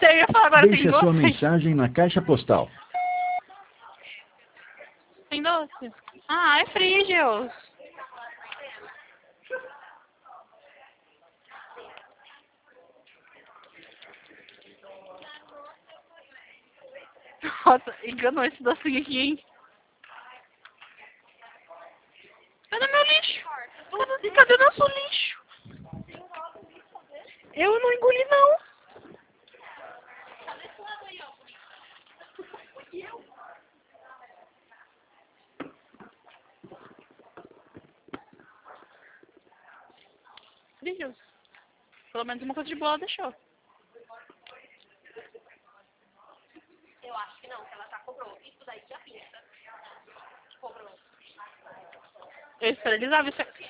você, eu ia falar agora Deixe tem a sua doce. mensagem na caixa postal. Tem doce? Ah, é Frigios. Nossa, enganou esse docinho aqui, hein? Cadê meu lixo? Cadê nosso lixo? Eu não engoli, não. Frigios. Pelo menos uma coisa de boa ela deixou. Eu acho que não, que ela já cobrou. Isso daí já pinta. Cobrou. Eu esterilizava isso aqui.